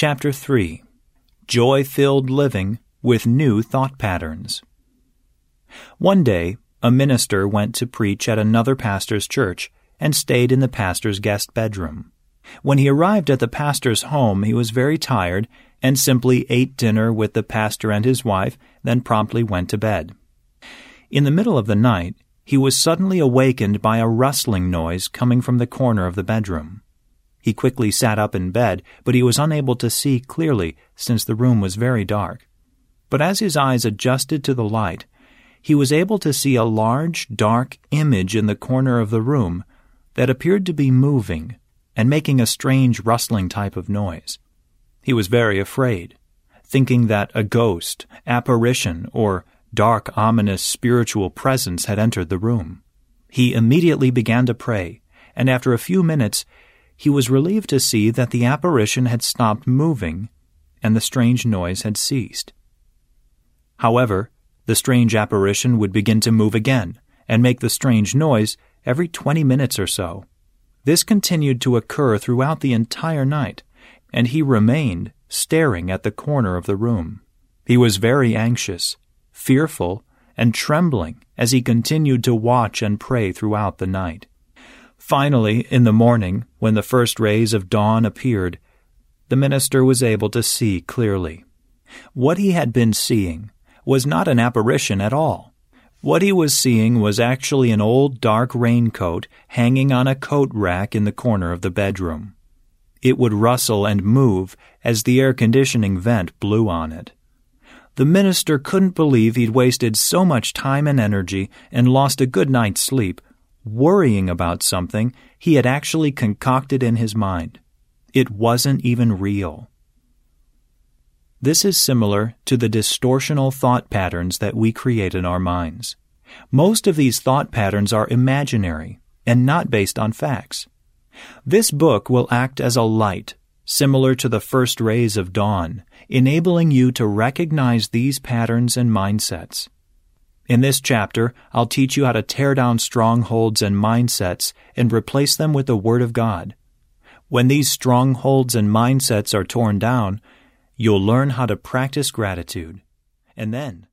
Chapter 3. Joy-Filled Living with New Thought Patterns. One day, a minister went to preach at another pastor's church and stayed in the pastor's guest bedroom. When he arrived at the pastor's home, he was very tired and simply ate dinner with the pastor and his wife, then promptly went to bed. In the middle of the night, he was suddenly awakened by a rustling noise coming from the corner of the bedroom. He quickly sat up in bed, but he was unable to see clearly since the room was very dark. But as his eyes adjusted to the light, he was able to see a large, dark image in the corner of the room that appeared to be moving and making a strange rustling type of noise. He was very afraid, thinking that a ghost, apparition, or dark, ominous spiritual presence had entered the room. He immediately began to pray, and after a few minutes, he was relieved to see that the apparition had stopped moving and the strange noise had ceased. However, the strange apparition would begin to move again and make the strange noise every 20 minutes or so. This continued to occur throughout the entire night, and he remained staring at the corner of the room. He was very anxious, fearful, and trembling as he continued to watch and pray throughout the night. Finally, in the morning, when the first rays of dawn appeared, the minister was able to see clearly. What he had been seeing was not an apparition at all. What he was seeing was actually an old dark raincoat hanging on a coat rack in the corner of the bedroom. It would rustle and move as the air conditioning vent blew on it. The minister couldn't believe he'd wasted so much time and energy and lost a good night's sleep worrying about something he had actually concocted in his mind. It wasn't even real. This is similar to the distortional thought patterns that we create in our minds. Most of these thought patterns are imaginary and not based on facts. This book will act as a light, similar to the first rays of dawn, enabling you to recognize these patterns and mindsets. In this chapter, I'll teach you how to tear down strongholds and mindsets and replace them with the Word of God. When these strongholds and mindsets are torn down, you'll learn how to practice gratitude. And then